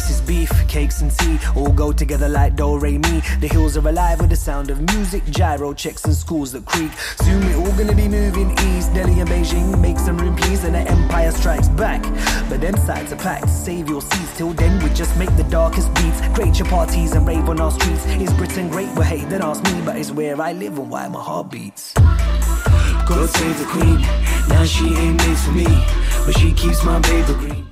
This is beef, cakes and tea, all go together like do, re, mi. The hills are alive with the sound of music, gyro checks and schools that creak. Soon we're all gonna be moving east, Delhi and Beijing, make some room please, and the empire strikes back. But them sides are packed, save your seats, till then we just make the darkest beats. Create your parties and rave on our streets. Is Britain great? Well hey, then ask me, but it's where I live and why my heart beats. God save the Queen, now she ain't made for me, but she keeps my paper green.